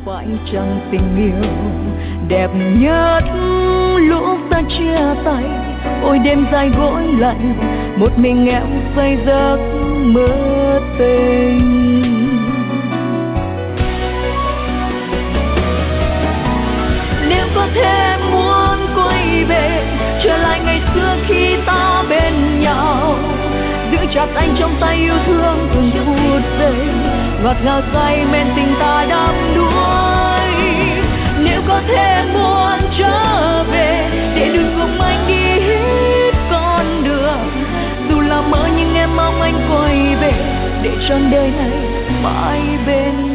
phải chăng tình yêu đẹp nhất lúc ta chia tay? Ôi đêm dài gối lạnh, một mình em say giấc mơ tình. Nếu có thể em muốn quay về, trở lại ngày xưa khi ta bên nhau, giữ chặt anh trong tay yêu thương từng phút giây, ngọt ngào say men tình ta đắm đuối. Nếu có thể em muốn trở về, để được cùng anh đi hết con đường, dù là mơ nhưng em mong anh quay về, để trọn đời này mãi bên